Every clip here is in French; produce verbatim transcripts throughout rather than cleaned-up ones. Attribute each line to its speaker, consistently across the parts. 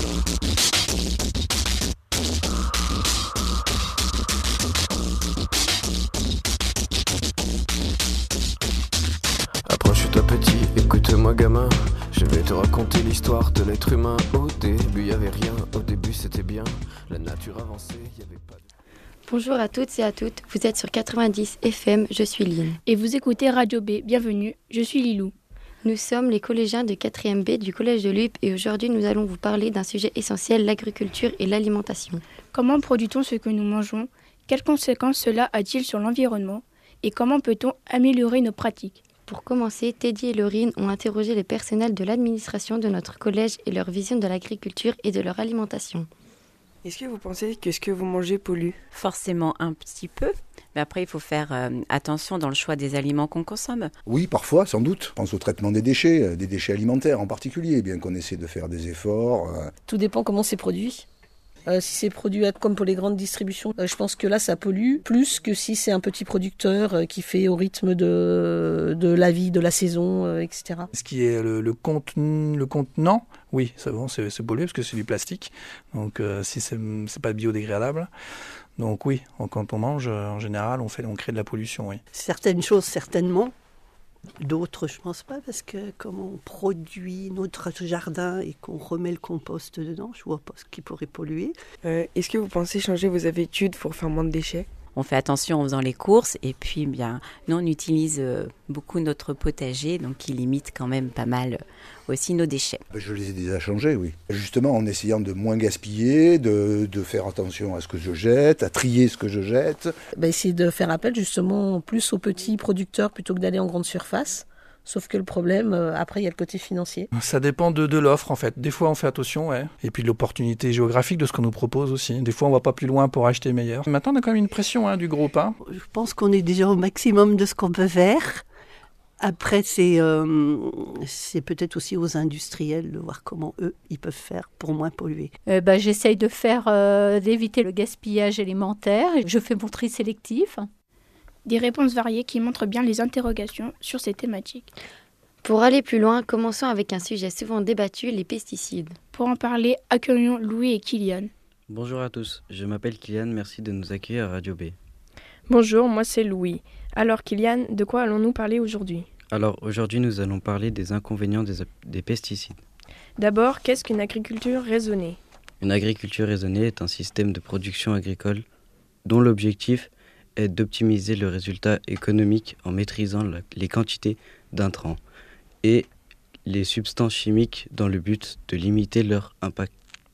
Speaker 1: Approche-toi petit, écoute-moi gamin. Je vais te raconter l'histoire de l'être humain. Au début y avait rien, au début c'était bien. La nature avançait, y avait pas de...
Speaker 2: Bonjour à toutes et à toutes, vous êtes sur quatre-vingt-dix F M, je suis Lynn.
Speaker 3: Et vous écoutez Radio B, bienvenue, je suis Lilou.
Speaker 2: Nous sommes les collégiens de quatrième B du collège de Luppe et aujourd'hui nous allons vous parler d'un sujet essentiel, l'agriculture et l'alimentation.
Speaker 3: Comment produit-on ce que nous mangeons? Quelles conséquences cela a-t-il sur l'environnement? Et comment peut-on améliorer nos pratiques?
Speaker 2: Pour commencer, Teddy et Laurine ont interrogé les personnels de l'administration de notre collège et leur vision de l'agriculture et de leur alimentation.
Speaker 4: Est-ce que vous pensez que ce que vous mangez pollue?
Speaker 5: Forcément un petit peu, mais après il faut faire euh, attention dans le choix des aliments qu'on consomme.
Speaker 6: Oui, parfois, sans doute. Je pense au traitement des déchets, des déchets alimentaires en particulier, bien qu'on essaie de faire des efforts. Euh...
Speaker 7: Tout dépend comment c'est produit. Euh, si c'est produit comme pour les grandes distributions, euh, je pense que là ça pollue plus que si c'est un petit producteur euh, qui fait au rythme de, de la vie, de la saison, euh, et cetera.
Speaker 8: Ce qui est le, le, contenu, le contenant, oui, c'est bon, c'est, c'est pollué parce que c'est du plastique. Donc euh, si c'est, c'est pas biodégradable. Donc oui, quand on mange, en général, on, fait, on crée de la pollution, oui.
Speaker 9: Certaines choses, certainement. D'autres, je pense pas, parce que comme on produit notre jardin et qu'on remet le compost dedans, je vois pas ce qui pourrait polluer.
Speaker 4: Euh, est-ce que vous pensez changer vos habitudes pour faire moins de déchets?
Speaker 5: On fait attention en faisant les courses et puis bien, nous on utilise euh, beaucoup notre potager, donc qui limite quand même pas mal euh, aussi nos déchets.
Speaker 6: Je les ai déjà changés, oui. Justement en essayant de moins gaspiller, de, de faire attention à ce que je jette, à trier ce que je jette.
Speaker 7: Ben, essayer de faire appel justement plus aux petits producteurs plutôt que d'aller en grande surface. Sauf que le problème, euh, après, il y a le côté financier.
Speaker 8: Ça dépend de, de l'offre, en fait. Des fois, on fait attention, ouais. Et puis de l'opportunité géographique de ce qu'on nous propose aussi. Des fois, on va pas plus loin pour acheter meilleur. Maintenant, on a quand même une pression hein, du groupe. Hein.
Speaker 9: Je pense qu'on est déjà au maximum de ce qu'on peut faire. Après, c'est, euh, c'est peut-être aussi aux industriels de voir comment eux, ils peuvent faire pour moins polluer.
Speaker 10: Euh, bah, j'essaye de faire, euh, d'éviter le gaspillage alimentaire. Je fais mon tri sélectif.
Speaker 3: Des réponses variées qui montrent bien les interrogations sur ces thématiques.
Speaker 2: Pour aller plus loin, commençons avec un sujet souvent débattu, les pesticides.
Speaker 3: Pour en parler, accueillons Louis et Kylian.
Speaker 11: Bonjour à tous, je m'appelle Kylian, merci de nous accueillir à Radio B.
Speaker 12: Bonjour, moi c'est Louis. Alors Kylian, de quoi allons-nous parler aujourd'hui?
Speaker 11: Alors aujourd'hui nous allons parler des inconvénients des, des pesticides.
Speaker 12: D'abord, qu'est-ce qu'une agriculture raisonnée?
Speaker 11: Une agriculture raisonnée est un système de production agricole dont l'objectif est d'optimiser le résultat économique en maîtrisant la, les quantités d'intrants et les substances chimiques dans le but de limiter leur impact,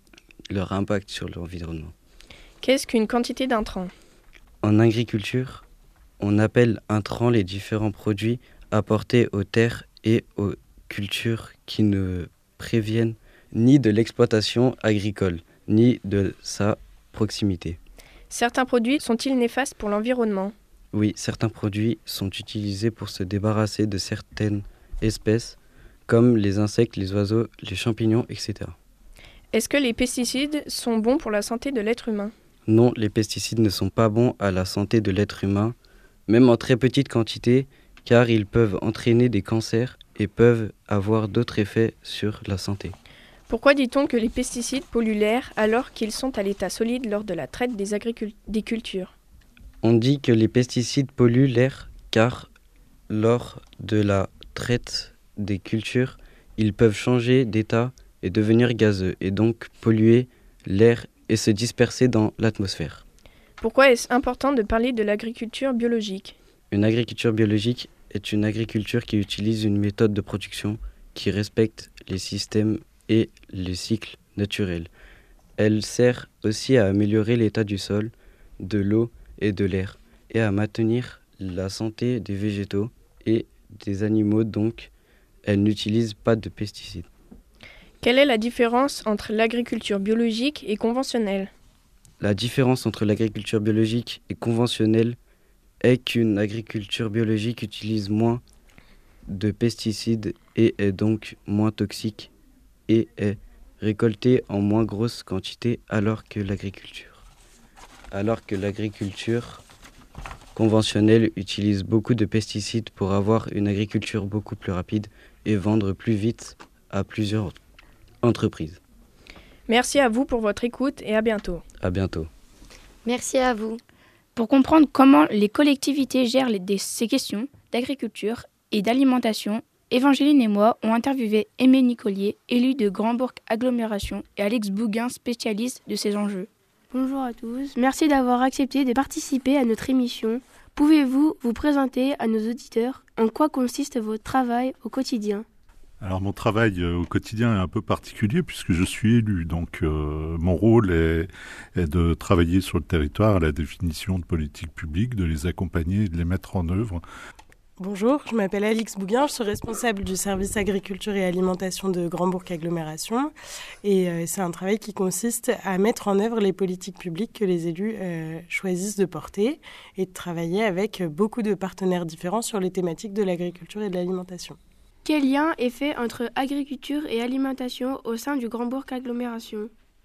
Speaker 11: leur impact sur l'environnement.
Speaker 12: Qu'est-ce qu'une quantité d'intrants?
Speaker 11: En agriculture, on appelle intrants les différents produits apportés aux terres et aux cultures qui ne préviennent ni de l'exploitation agricole, ni de sa proximité.
Speaker 12: Certains produits sont-ils néfastes pour l'environnement?
Speaker 11: Oui, certains produits sont utilisés pour se débarrasser de certaines espèces, comme les insectes, les oiseaux, les champignons, et cetera.
Speaker 12: Est-ce que les pesticides sont bons pour la santé de l'être humain?
Speaker 11: Non, les pesticides ne sont pas bons à la santé de l'être humain, même en très petite quantité, car ils peuvent entraîner des cancers et peuvent avoir d'autres effets sur la santé.
Speaker 12: Pourquoi dit-on que les pesticides polluent l'air alors qu'ils sont à l'état solide lors de la traite des, agricul- des cultures?
Speaker 11: On dit que les pesticides polluent l'air car lors de la traite des cultures, ils peuvent changer d'état et devenir gazeux et donc polluer l'air et se disperser dans l'atmosphère.
Speaker 12: Pourquoi est-ce important de parler de l'agriculture biologique?
Speaker 11: Une agriculture biologique est une agriculture qui utilise une méthode de production qui respecte les systèmes et les cycles naturels. Elle sert aussi à améliorer l'état du sol, de l'eau et de l'air, et à maintenir la santé des végétaux et des animaux, donc elle n'utilise pas de pesticides.
Speaker 12: Quelle est la différence entre l'agriculture biologique et conventionnelle?
Speaker 11: La différence entre l'agriculture biologique et conventionnelle est qu'une agriculture biologique utilise moins de pesticides et est donc moins toxique et est récoltée en moins grosse quantité alors que l'agriculture. Alors que l'agriculture conventionnelle utilise beaucoup de pesticides pour avoir une agriculture beaucoup plus rapide et vendre plus vite à plusieurs entreprises.
Speaker 12: Merci à vous pour votre écoute et à bientôt.
Speaker 11: À bientôt.
Speaker 2: Merci à vous.
Speaker 3: Pour comprendre comment les collectivités gèrent les, des, ces questions d'agriculture et d'alimentation, Évangéline et moi ont interviewé Aimé Nicolier, élu de Grand-Bourg Agglomération, et Alex Bouguin, spécialiste de ces enjeux.
Speaker 13: Bonjour à tous, merci d'avoir accepté de participer à notre émission. Pouvez-vous vous présenter à nos auditeurs en quoi consiste votre travail au quotidien ?
Speaker 14: Alors mon travail euh, au quotidien est un peu particulier puisque je suis élu, donc euh, mon rôle est, est de travailler sur le territoire à la définition de politiques publiques, de les accompagner et de les mettre en œuvre.
Speaker 15: Bonjour, je m'appelle Alix Bouguin, je suis responsable du service agriculture et alimentation de Grand-Bourg Agglomération et euh, c'est un travail qui consiste à mettre en œuvre les politiques publiques que les élus euh, choisissent de porter et de travailler avec beaucoup de partenaires différents sur les thématiques de l'agriculture et de l'alimentation.
Speaker 13: Quel lien est fait entre agriculture et alimentation au sein du Grand-Bourg Agglomération ?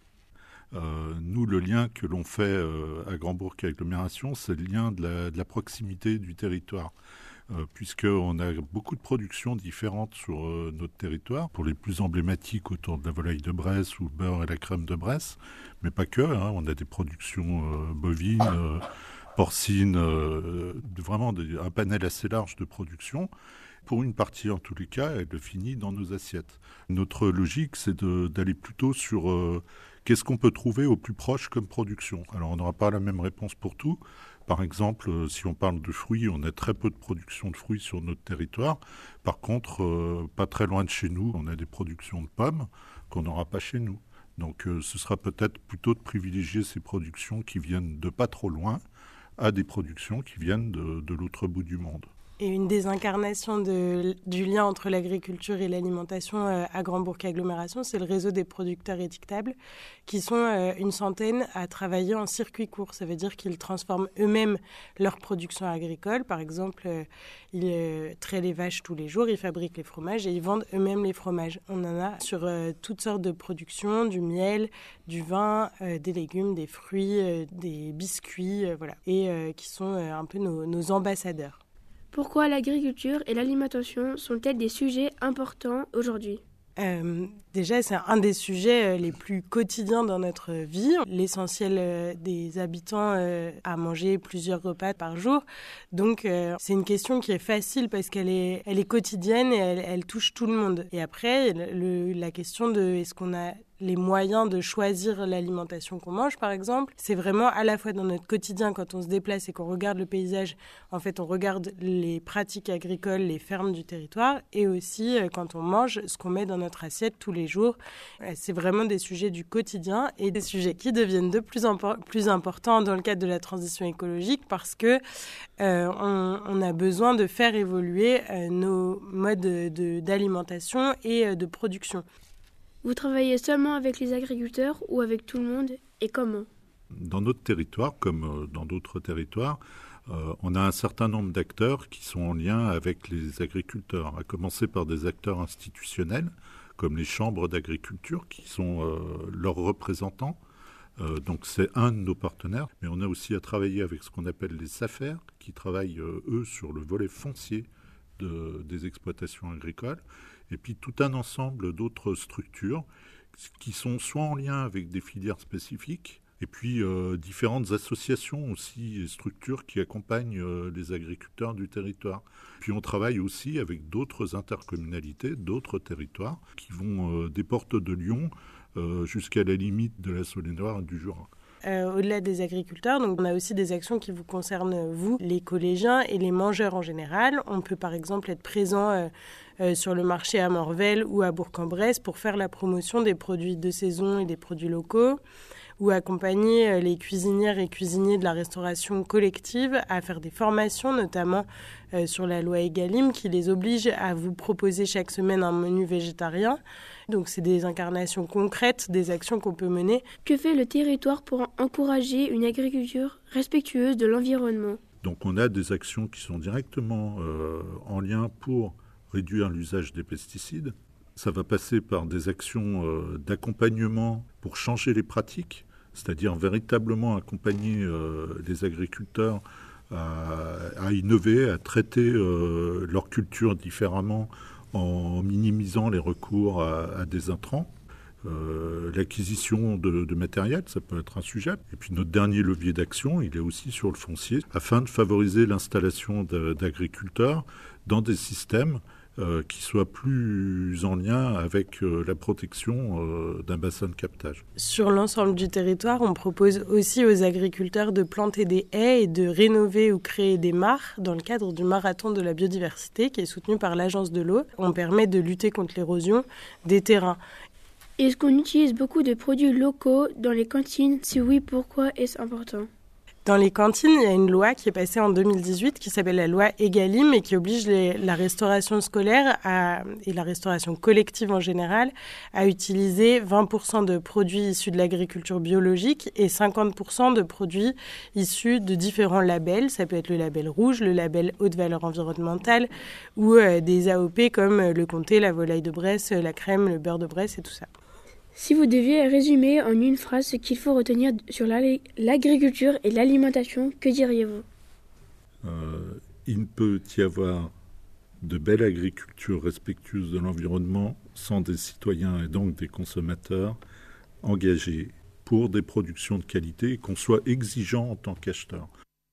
Speaker 14: Euh, nous, le lien que l'on fait euh, à Grand-Bourg Agglomération, c'est le lien de la, de la proximité du territoire. Euh, puisqu'on a beaucoup de productions différentes sur euh, notre territoire, pour les plus emblématiques autour de la volaille de Bresse ou le beurre et la crème de Bresse, mais pas que, hein, on a des productions euh, bovines, euh, porcines, euh, vraiment des, un panel assez large de productions. Pour une partie, en tous les cas, elle finit dans nos assiettes. Notre logique, c'est de, d'aller plutôt sur euh, qu'est-ce qu'on peut trouver au plus proche comme production. Alors, on n'aura pas la même réponse pour tout. Par exemple, euh, si on parle de fruits, on a très peu de production de fruits sur notre territoire. Par contre, euh, pas très loin de chez nous, on a des productions de pommes qu'on n'aura pas chez nous. Donc euh, ce sera peut-être plutôt de privilégier ces productions qui viennent de pas trop loin à des productions qui viennent de, de l'autre bout du monde.
Speaker 15: Et une des incarnations de, du lien entre l'agriculture et l'alimentation euh, à Grand-Bourg Agglomération, c'est le réseau des producteurs étiquetables qui sont euh, une centaine à travailler en circuit court. Ça veut dire qu'ils transforment eux-mêmes leur production agricole. Par exemple, euh, ils euh, traient les vaches tous les jours, ils fabriquent les fromages et ils vendent eux-mêmes les fromages. On en a sur euh, toutes sortes de productions, du miel, du vin, euh, des légumes, des fruits, euh, des biscuits, euh, voilà, et euh, qui sont euh, un peu nos, nos ambassadeurs.
Speaker 13: Pourquoi l'agriculture et l'alimentation sont-elles des sujets importants aujourd'hui ?
Speaker 15: Euh, déjà, c'est un des sujets les plus quotidiens dans notre vie. L'essentiel des habitants euh, a mangé plusieurs repas par jour. Donc, euh, c'est une question qui est facile parce qu'elle est, elle est quotidienne et elle, elle touche tout le monde. Et après, le, la question de est-ce qu'on a les moyens de choisir l'alimentation qu'on mange, par exemple, c'est vraiment à la fois dans notre quotidien, quand on se déplace et qu'on regarde le paysage, en fait, on regarde les pratiques agricoles, les fermes du territoire, et aussi quand on mange ce qu'on met dans notre assiette tous les jours. C'est vraiment des sujets du quotidien et des sujets qui deviennent de plus en plus importants dans le cadre de la transition écologique parce que euh, on, on a besoin de faire évoluer euh, nos modes de, d'alimentation et de production.
Speaker 13: Vous travaillez seulement avec les agriculteurs ou avec tout le monde et comment ?
Speaker 14: Dans notre territoire, comme dans d'autres territoires, euh, on a un certain nombre d'acteurs qui sont en lien avec les agriculteurs, à commencer par des acteurs institutionnels, comme les chambres d'agriculture, qui sont euh, leurs représentants. Euh, donc c'est un de nos partenaires. Mais on a aussi à travailler avec ce qu'on appelle les SAFER, qui travaillent, euh, eux, sur le volet foncier de, des exploitations agricoles. Et puis tout un ensemble d'autres structures qui sont soit en lien avec des filières spécifiques, et puis euh, différentes associations aussi et structures qui accompagnent euh, les agriculteurs du territoire. Puis on travaille aussi avec d'autres intercommunalités, d'autres territoires, qui vont euh, des portes de Lyon euh, jusqu'à la limite de la Saône-et-Loire et du Jura.
Speaker 15: Euh, au-delà des agriculteurs, donc on a aussi des actions qui vous concernent, vous, les collégiens et les mangeurs en général. On peut par exemple être présent euh, euh, sur le marché à Morvel ou à Bourg-en-Bresse pour faire la promotion des produits de saison et des produits locaux, ou accompagner euh, les cuisinières et cuisiniers de la restauration collective à faire des formations, notamment euh, sur la loi Egalim, qui les oblige à vous proposer chaque semaine un menu végétarien. Donc c'est des incarnations concrètes, des actions qu'on peut mener.
Speaker 13: Que fait le territoire pour encourager une agriculture respectueuse de l'environnement ?
Speaker 14: Donc on a des actions qui sont directement euh, en lien pour réduire l'usage des pesticides. Ça va passer par des actions euh, d'accompagnement pour changer les pratiques, c'est-à-dire véritablement accompagner euh, les agriculteurs à, à innover, à traiter euh, leur culture différemment en minimisant les recours à, à des intrants. Euh, l'acquisition de, de matériel, ça peut être un sujet. Et puis notre dernier levier d'action, il est aussi sur le foncier, afin de favoriser l'installation de, d'agriculteurs dans des systèmes euh, qui soient plus en lien avec euh, la protection euh, d'un bassin de captage.
Speaker 15: Sur l'ensemble du territoire, on propose aussi aux agriculteurs de planter des haies et de rénover ou créer des mares dans le cadre du marathon de la biodiversité qui est soutenu par l'Agence de l'eau. On permet de lutter contre l'érosion des terrains.
Speaker 13: Est-ce qu'on utilise beaucoup de produits locaux dans les cantines? Si oui, pourquoi est-ce important?
Speaker 15: Dans les cantines, il y a une loi qui est passée en deux mille dix-huit qui s'appelle la loi Egalim et qui oblige les, la restauration scolaire à, et la restauration collective en général à utiliser vingt pour cent de produits issus de l'agriculture biologique et cinquante pour cent de produits issus de différents labels. Ça peut être le label rouge, le label haute valeur environnementale ou euh, des A O P comme le comté, la volaille de Bresse, la crème, le beurre de Bresse et tout ça.
Speaker 13: Si vous deviez résumer en une phrase ce qu'il faut retenir sur l'agriculture et l'alimentation, que diriez-vous?
Speaker 14: euh, Il ne peut y avoir de belle agriculture respectueuse de l'environnement sans des citoyens et donc des consommateurs engagés pour des productions de qualité et qu'on soit exigeant en tant qu'acheteur.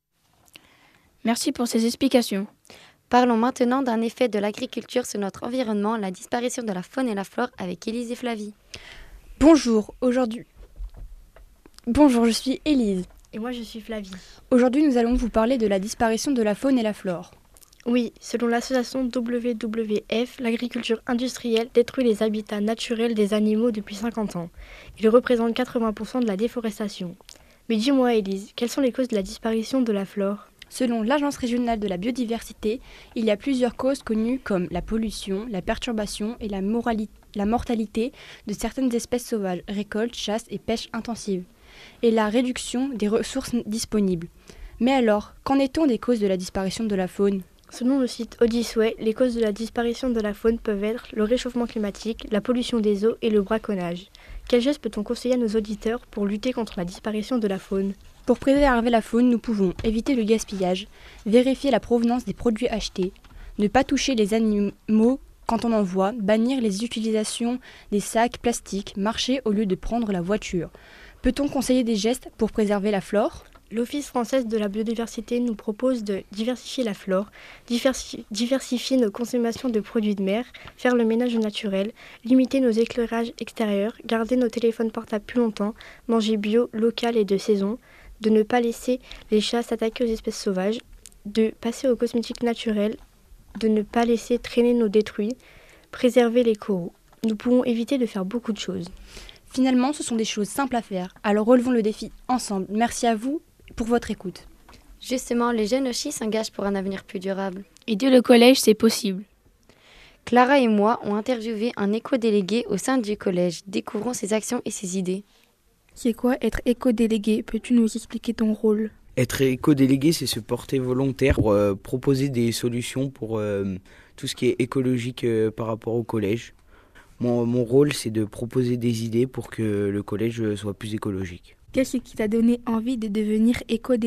Speaker 3: Merci pour ces explications.
Speaker 2: Parlons maintenant d'un effet de l'agriculture sur notre environnement, la disparition de la faune et la flore avec Élise et Flavie.
Speaker 16: Bonjour, aujourd'hui. Bonjour, je suis Élise.
Speaker 2: Et moi, je suis Flavie.
Speaker 16: Aujourd'hui, nous allons vous parler de la disparition de la faune et la flore.
Speaker 13: Oui, selon l'association W W F, l'agriculture industrielle détruit les habitats naturels des animaux depuis cinquante ans. Il représente quatre-vingts pour cent de la déforestation. Mais dis-moi, Élise, quelles sont les causes de la disparition de la flore ?
Speaker 16: Selon l'Agence régionale de la biodiversité, il y a plusieurs causes connues comme la pollution, la perturbation et la, morali- la mortalité de certaines espèces sauvages, récolte, chasse et pêche intensive, et la réduction des ressources disponibles. Mais alors, qu'en est-on des causes de la disparition de la faune ?
Speaker 13: Selon le site Odyssey, les causes de la disparition de la faune peuvent être le réchauffement climatique, la pollution des eaux et le braconnage. Quel geste peut-on conseiller à nos auditeurs pour lutter contre la disparition de la faune ?
Speaker 16: Pour préserver la faune, nous pouvons éviter le gaspillage, vérifier la provenance des produits achetés, ne pas toucher les animaux quand on en voit, bannir les utilisations des sacs plastiques, marcher au lieu de prendre la voiture. Peut-on conseiller des gestes pour préserver la flore ?
Speaker 13: L'Office français de la biodiversité nous propose de diversifier la flore, diversifier, diversifier nos consommations de produits de mer, faire le ménage naturel, limiter nos éclairages extérieurs, garder nos téléphones portables plus longtemps, manger bio, local et de saison, de ne pas laisser les chats s'attaquer aux espèces sauvages, de passer aux cosmétiques naturels, de ne pas laisser traîner nos détruits, préserver les coraux. Nous pouvons éviter de faire beaucoup de choses.
Speaker 16: Finalement, ce sont des choses simples à faire, alors relevons le défi ensemble. Merci à vous pour votre écoute.
Speaker 2: Justement, les jeunes aussi s'engagent pour un avenir plus durable.
Speaker 3: Et dès le collège, c'est possible.
Speaker 2: Clara et moi ont interviewé un éco-délégué au sein du collège. Découvrons ses actions et ses idées.
Speaker 13: C'est quoi être éco-délégué ? Peux-tu nous expliquer ton rôle ?
Speaker 17: Être éco-délégué, c'est se porter volontaire pour euh, proposer des solutions pour euh, tout ce qui est écologique euh, par rapport au collège. Mon, mon rôle, c'est de proposer des idées pour que le collège soit plus écologique.
Speaker 13: Qu'est-ce qui t'a donné envie de devenir éco-délégué ?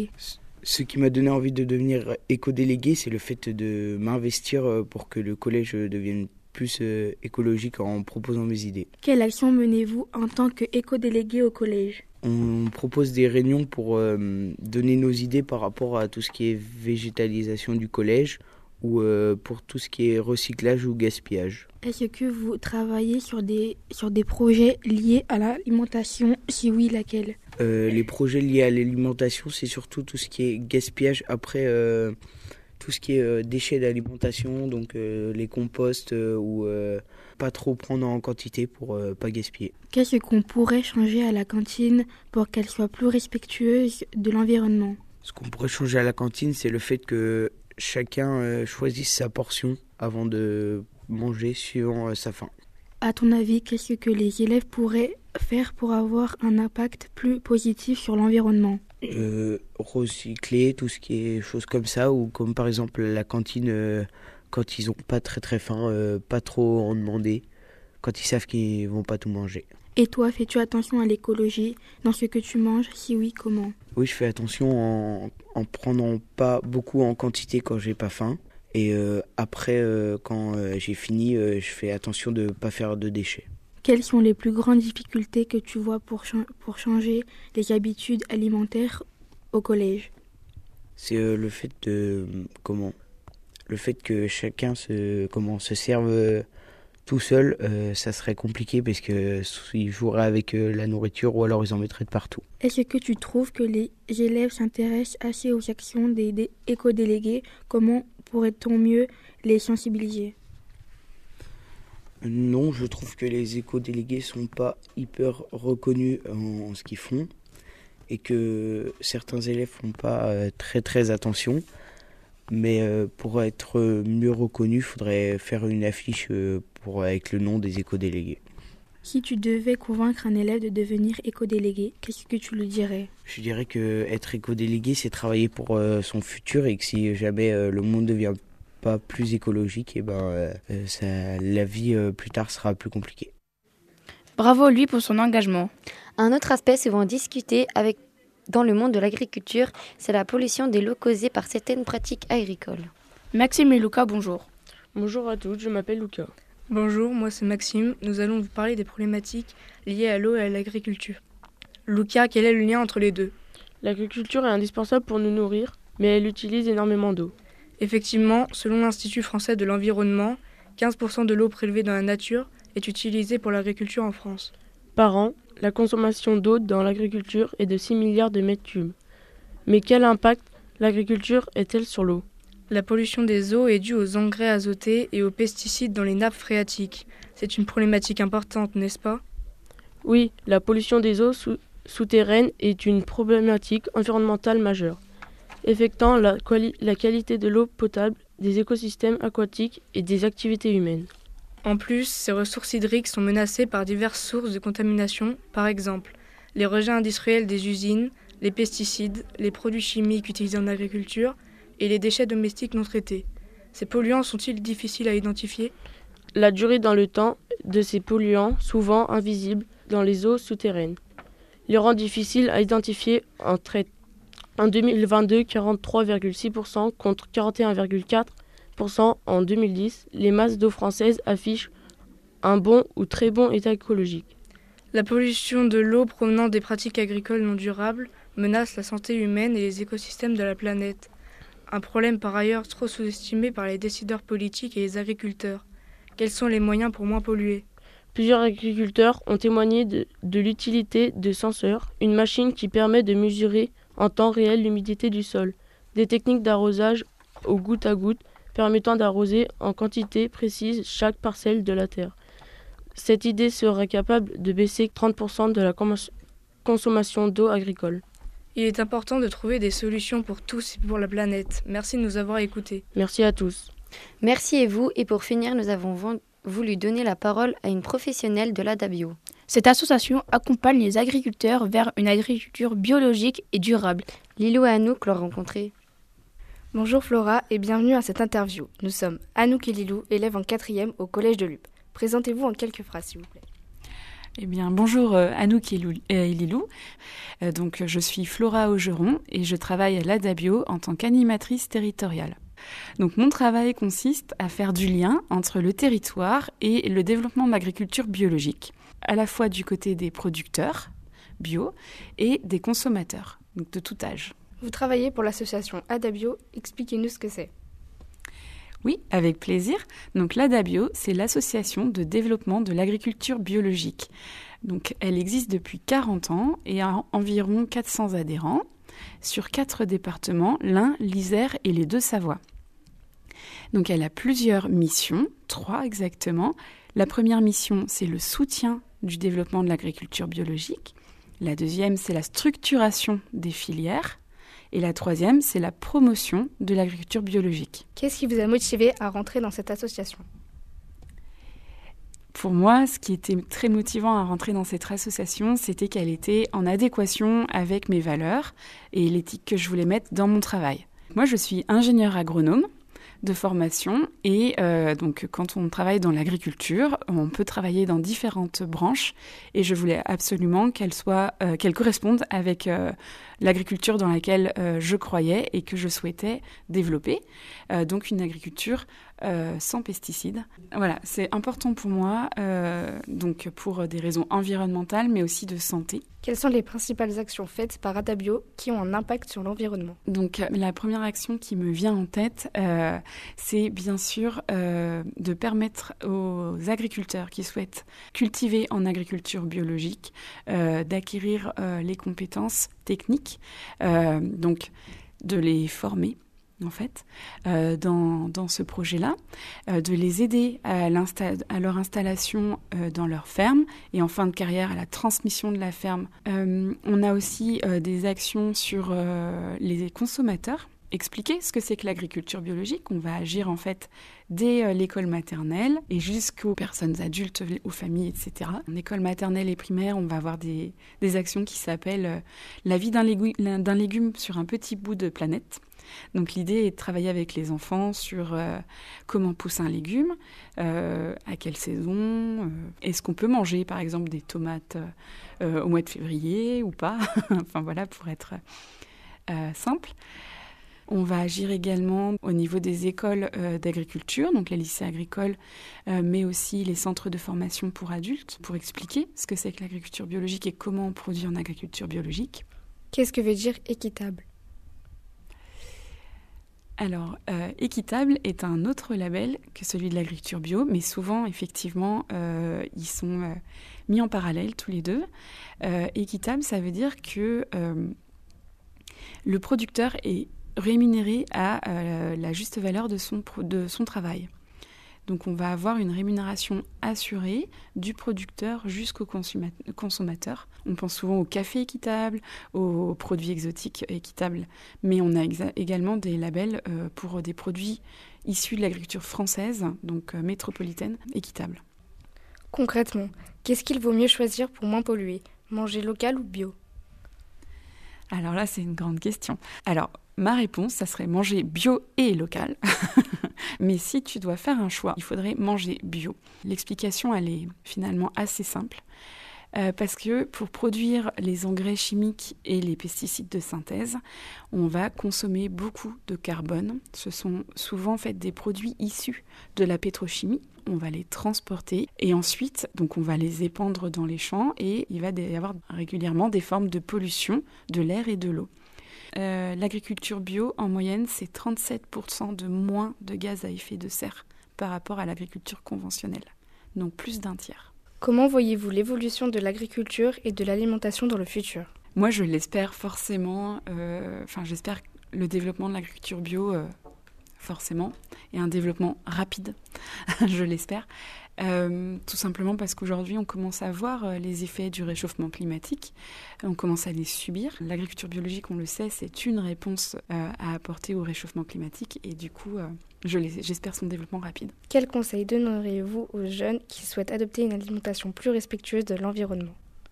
Speaker 17: Ce qui m'a donné envie de devenir éco-délégué, c'est le fait de m'investir pour que le collège devienne plus écologique en proposant mes idées.
Speaker 13: Quelle action menez-vous en tant qu'éco-délégué au collège ?
Speaker 17: On propose des réunions pour euh, donner nos idées par rapport à tout ce qui est végétalisation du collège ou euh, pour tout ce qui est recyclage ou gaspillage.
Speaker 13: Est-ce que vous travaillez sur des, sur des projets liés à l'alimentation ? Si oui, laquelle ?
Speaker 17: euh, Les projets liés à l'alimentation, c'est surtout tout ce qui est gaspillage. Après, euh, tout ce qui est euh, déchets d'alimentation, donc euh, les composts euh, ou euh, pas trop prendre en quantité pour euh, pas gaspiller.
Speaker 13: Qu'est-ce qu'on pourrait changer à la cantine pour qu'elle soit plus respectueuse de l'environnement ?
Speaker 17: Ce qu'on pourrait changer à la cantine, c'est le fait que chacun euh, choisisse sa portion avant de manger suivant euh, sa faim.
Speaker 13: À ton avis, qu'est-ce que les élèves pourraient faire pour avoir un impact plus positif sur l'environnement ?
Speaker 17: euh, Recycler, tout ce qui est choses comme ça, ou comme par exemple la cantine, euh, quand ils n'ont pas très très faim, euh, pas trop en demander, quand ils savent qu'ils ne vont pas tout manger.
Speaker 13: Et toi, fais-tu attention à l'écologie dans ce que tu manges ? Si oui, comment ?
Speaker 17: Oui, je fais attention en, en prenant pas beaucoup en quantité quand j'ai pas faim. Et euh, après, euh, quand euh, j'ai fini, euh, je fais attention de ne pas faire de déchets.
Speaker 18: Quelles sont les plus grandes difficultés que tu vois pour, ch- pour changer les habitudes alimentaires au collège?
Speaker 17: C'est euh, le fait de comment le fait que chacun se comment se serve euh, tout seul, euh, ça serait compliqué parce que ils joueraient avec euh, la nourriture ou alors ils en mettraient de partout.
Speaker 18: Est-ce que tu trouves que les élèves s'intéressent assez aux actions des, des éco-délégués? Comment pourrait-on mieux les sensibiliser?
Speaker 17: Non, je trouve que les éco-délégués sont pas hyper reconnus en, en ce qu'ils font et que certains élèves font pas euh, très très attention. Mais euh, pour être mieux reconnu, il faudrait faire une affiche euh, pour, avec le nom des éco-délégués.
Speaker 18: Si tu devais convaincre un élève de devenir éco-délégué, qu'est-ce que tu lui dirais?
Speaker 17: Je dirais que être éco-délégué, c'est travailler pour euh, son futur et que si jamais euh, le monde devient pas plus écologique, et ben euh, ça, la vie euh, plus tard sera plus compliquée.
Speaker 3: Bravo à lui pour son engagement.
Speaker 2: Un autre aspect souvent discuté avec, dans le monde de l'agriculture, c'est la pollution des lots causée par certaines pratiques agricoles.
Speaker 3: Maxime et Lucas, bonjour.
Speaker 19: Bonjour à tous, je m'appelle Lucas.
Speaker 20: Bonjour, moi c'est Maxime. Nous allons vous parler des problématiques liées à l'eau et à l'agriculture. Lucas, quel est le lien entre les deux?
Speaker 19: L'agriculture est indispensable pour nous nourrir, mais elle utilise énormément d'eau.
Speaker 20: Effectivement, selon l'Institut français de l'environnement, quinze pour cent de l'eau prélevée dans la nature est utilisée pour l'agriculture en France.
Speaker 19: Par an, la consommation d'eau dans l'agriculture est de six milliards de mètres cubes. Mais quel impact l'agriculture a-t-elle sur l'eau?
Speaker 20: La pollution des eaux est due aux engrais azotés et aux pesticides dans les nappes phréatiques. C'est une problématique importante, n'est-ce pas?
Speaker 19: Oui, la pollution des eaux sou- souterraines est une problématique environnementale majeure, affectant la, quali- la qualité de l'eau potable, des écosystèmes aquatiques et des activités humaines.
Speaker 20: En plus, ces ressources hydriques sont menacées par diverses sources de contamination, par exemple les rejets industriels des usines, les pesticides, les produits chimiques utilisés en agriculture et les déchets domestiques non traités. Ces polluants sont-ils difficiles à identifier?
Speaker 19: La durée dans le temps de ces polluants, souvent invisibles dans les eaux souterraines, les rend difficiles à identifier en traite. En deux mille vingt-deux, quarante-trois virgule six pour cent contre quarante et un virgule quatre pour cent en deux mille dix, les masses d'eau françaises affichent un bon ou très bon état écologique.
Speaker 20: La pollution de l'eau provenant des pratiques agricoles non durables menace la santé humaine et les écosystèmes de la planète. Un problème par ailleurs trop sous-estimé par les décideurs politiques et les agriculteurs. Quels sont les moyens pour moins polluer?
Speaker 19: Plusieurs agriculteurs ont témoigné de, de l'utilité de senseurs, une machine qui permet de mesurer en temps réel l'humidité du sol, des techniques d'arrosage au goutte à goutte permettant d'arroser en quantité précise chaque parcelle de la terre. Cette idée serait capable de baisser trente pour cent de la consommation d'eau agricole.
Speaker 20: Il est important de trouver des solutions pour tous et pour la planète. Merci de nous avoir écoutés.
Speaker 19: Merci à tous.
Speaker 2: Merci à vous. Et pour finir, nous avons voulu donner la parole à une professionnelle de l'Adabio.
Speaker 3: Cette association accompagne les agriculteurs vers une agriculture biologique et durable.
Speaker 2: Lilou et Anouk l'ont rencontré.
Speaker 21: Bonjour Flora et bienvenue à cette interview. Nous sommes Anouk et Lilou, élèves en quatrième au collège de Luppe. Présentez-vous en quelques phrases s'il vous plaît.
Speaker 22: Eh bien, bonjour euh, Anouk et, Lou, euh, et Lilou. Euh, donc, je suis Flora Augeron et je travaille à l'Adabio en tant qu'animatrice territoriale. Donc, mon travail consiste à faire du lien entre le territoire et le développement de l'agriculture biologique, à la fois du côté des producteurs bio et des consommateurs, donc de tout âge.
Speaker 21: Vous travaillez pour l'association Adabio, expliquez-nous ce que c'est.
Speaker 22: Oui, avec plaisir. Donc l'Adabio, c'est l'association de développement de l'agriculture biologique. Donc elle existe depuis quarante ans et a environ quatre cents adhérents sur quatre départements, l'Ain, l'Isère et les Deux-Savoies. Donc elle a plusieurs missions, trois exactement. La première mission, c'est le soutien du développement de l'agriculture biologique. La deuxième, c'est la structuration des filières. Et la troisième, c'est la promotion de l'agriculture biologique.
Speaker 21: Qu'est-ce qui vous a motivé à rentrer dans cette association ?
Speaker 22: Pour moi, ce qui était très motivant à rentrer dans cette association, c'était qu'elle était en adéquation avec mes valeurs et l'éthique que je voulais mettre dans mon travail. Moi, je suis ingénieure agronome de formation et euh, donc quand on travaille dans l'agriculture, on peut travailler dans différentes branches et je voulais absolument qu'elle soit, euh, qu'elle corresponde avec euh, l'agriculture dans laquelle euh, je croyais et que je souhaitais développer, euh, donc une agriculture euh, sans pesticides. Voilà, c'est important pour moi, euh, donc pour des raisons environnementales, mais aussi de santé.
Speaker 21: Quelles sont les principales actions faites par Adabio qui ont un impact sur l'environnement ?
Speaker 22: Donc la première action qui me vient en tête, euh, c'est bien sûr euh, de permettre aux agriculteurs qui souhaitent cultiver en agriculture biologique euh, d'acquérir euh, les compétences techniques, euh, donc de les former en fait, euh, dans, dans ce projet-là, euh, de les aider à, à leur installation euh, dans leur ferme et en fin de carrière à la transmission de la ferme. Euh, on a aussi euh, des actions sur euh, les consommateurs, expliquer ce que c'est que l'agriculture biologique. On va agir en fait dès euh, l'école maternelle et jusqu'aux personnes adultes, aux familles, et cetera. En école maternelle et primaire, on va avoir des, des actions qui s'appellent euh, la vie d'un, légu- d'un légume sur un petit bout de planète. Donc l'idée est de travailler avec les enfants sur euh, comment pousse un légume, euh, à quelle saison, euh, est-ce qu'on peut manger par exemple des tomates euh, au mois de février ou pas, enfin voilà pour être euh, simple. On va agir également au niveau des écoles euh, d'agriculture, donc les lycées agricoles, euh, mais aussi les centres de formation pour adultes, pour expliquer ce que c'est que l'agriculture biologique et comment on produit en agriculture biologique.
Speaker 21: Qu'est-ce que veut dire équitable ?
Speaker 22: Alors, euh, équitable est un autre label que celui de l'agriculture bio, mais souvent, effectivement, euh, ils sont euh, mis en parallèle tous les deux. Euh, équitable, ça veut dire que euh, le producteur est rémunéré à euh, la juste valeur de son, de son travail. Donc, on va avoir une rémunération assurée du producteur jusqu'au consomma- consommateur. On pense souvent au café équitable, aux produits exotiques équitables, mais on a exa- également des labels euh, pour des produits issus de l'agriculture française, donc euh, métropolitaine, équitables.
Speaker 21: Concrètement, qu'est-ce qu'il vaut mieux choisir pour moins polluer ? Manger local ou bio ?
Speaker 22: Alors là, c'est une grande question. Alors, ma réponse, ça serait manger bio et local. Mais si tu dois faire un choix, il faudrait manger bio. L'explication, elle est finalement assez simple. Euh, parce que pour produire les engrais chimiques et les pesticides de synthèse, on va consommer beaucoup de carbone. Ce sont souvent en fait, des produits issus de la pétrochimie. On va les transporter et ensuite, donc on va les épandre dans les champs et il va y avoir régulièrement des formes de pollution de l'air et de l'eau. Euh, l'agriculture bio, en moyenne, c'est trente-sept pour cent de moins de gaz à effet de serre par rapport à l'agriculture conventionnelle, donc plus d'un tiers.
Speaker 21: Comment voyez-vous l'évolution de l'agriculture et de l'alimentation dans le futur ?
Speaker 22: Moi, je l'espère forcément, euh, enfin j'espère le développement de l'agriculture bio, euh, forcément, et un développement rapide, je l'espère. Euh, tout simplement parce qu'aujourd'hui, on commence à voir euh, les effets du réchauffement climatique, on commence à les subir. L'agriculture biologique, on le sait, c'est une réponse euh, à apporter au réchauffement climatique et du coup, euh, je les, j'espère son développement rapide.
Speaker 21: Quels conseils donneriez-vous aux jeunes qui souhaitent adopter une alimentation plus respectueuse de l'environnement ?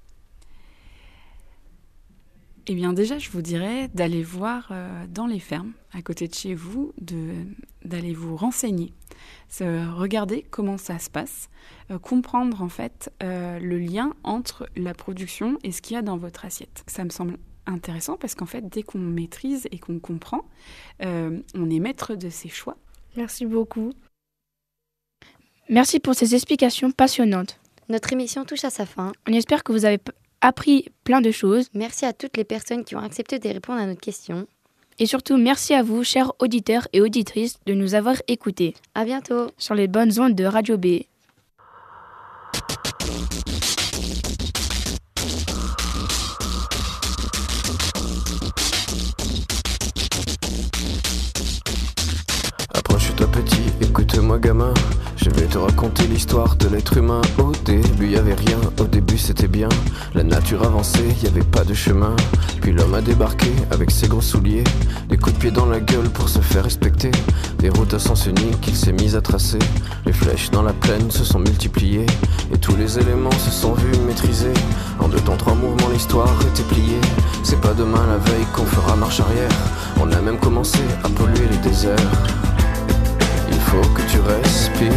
Speaker 22: Eh bien déjà, je vous dirais d'aller voir euh, dans les fermes, à côté de chez vous, de, d'aller vous renseigner, se, regarder comment ça se passe, euh, comprendre en fait euh, le lien entre la production et ce qu'il y a dans votre assiette. Ça me semble intéressant parce qu'en fait, dès qu'on maîtrise et qu'on comprend, euh, on est maître de ses choix.
Speaker 21: Merci beaucoup.
Speaker 3: Merci pour ces explications passionnantes.
Speaker 2: Notre émission touche à sa fin.
Speaker 3: On espère que vous avez p- appris plein de choses.
Speaker 2: Merci à toutes les personnes qui ont accepté de répondre à notre question.
Speaker 3: Et surtout, merci à vous, chers auditeurs et auditrices, de nous avoir écoutés.
Speaker 2: À bientôt
Speaker 3: sur les bonnes ondes de Radio B.
Speaker 1: Approche-toi petit, écoute-moi gamin. Je vais te raconter l'histoire de l'être humain. Au début y avait rien, au début c'était bien. La nature avançait, y avait pas de chemin. Puis l'homme a débarqué avec ses gros souliers, des coups de pied dans la gueule pour se faire respecter. Des routes à sens unique qu'il s'est mis à tracer. Les flèches dans la plaine se sont multipliées et tous les éléments se sont vus maîtrisés. En deux temps trois mouvements l'histoire était pliée. C'est pas demain la veille qu'on fera marche arrière. On a même commencé à polluer les déserts. Il faut que tu respires.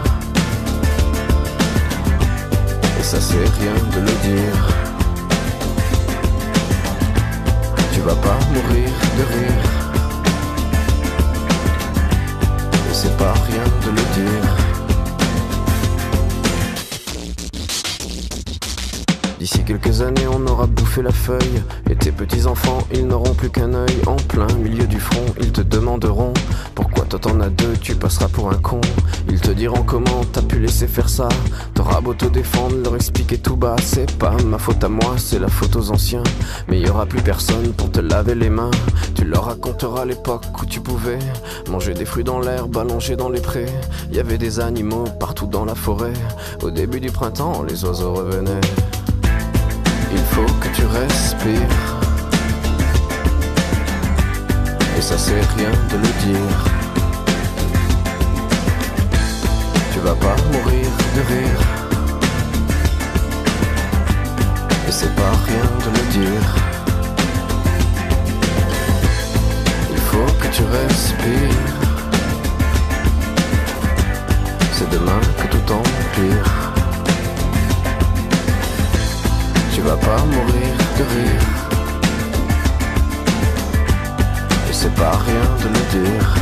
Speaker 1: Et ça c'est rien de le dire. Tu vas pas mourir de rire. Et c'est pas rien de le dire. D'ici quelques années on aura bouffé la feuille, et tes petits enfants ils n'auront plus qu'un œil. En plein milieu du front ils te demanderont pourquoi toi t'en as deux, tu passeras pour un con. Ils te diront comment t'as pu laisser faire ça. T'auras beau te défendre, leur expliquer tout bas, c'est pas ma faute à moi, c'est la faute aux anciens. Mais y aura plus personne pour te laver les mains. Tu leur raconteras l'époque où tu pouvais manger des fruits dans l'herbe, allongés dans les prés. Y avait des animaux partout dans la forêt. Au début du printemps les oiseaux revenaient. Il faut que tu respires, et ça c'est rien de le dire. Tu vas pas mourir de rire, et c'est pas rien de le dire. Il faut que tu respires, c'est demain que tout empire. Tu vas pas mourir de rire, et c'est pas rien de le dire.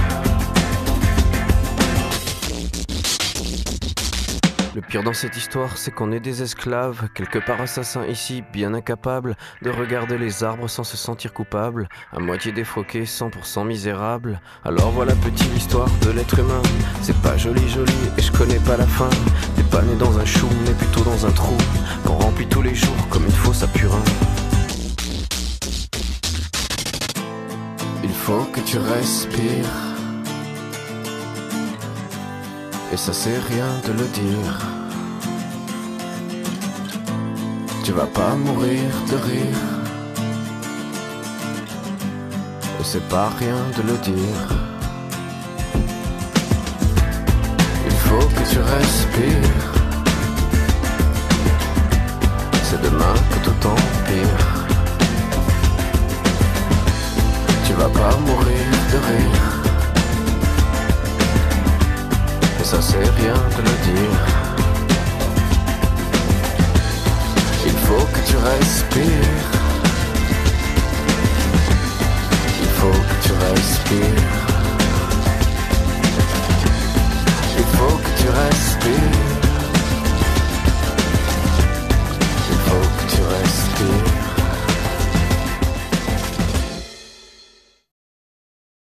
Speaker 1: Le pire dans cette histoire, c'est qu'on est des esclaves, quelque part assassins ici, bien incapables de regarder les arbres sans se sentir coupables, à moitié défroqués, cent pour cent misérables. Alors voilà petite l'histoire de l'être humain, c'est pas joli joli et je connais pas la fin. T'es pas né dans un chou, mais plutôt dans un trou, qu'on remplit tous les jours comme une fosse à purin. Il faut que tu respires, et ça c'est rien de le dire. Tu vas pas mourir de rire, et c'est pas rien de le dire. Il faut que tu respires, c'est demain que tout empire. Tu vas pas mourir de rire, et ça c'est rien de le dire. Il faut que tu respires,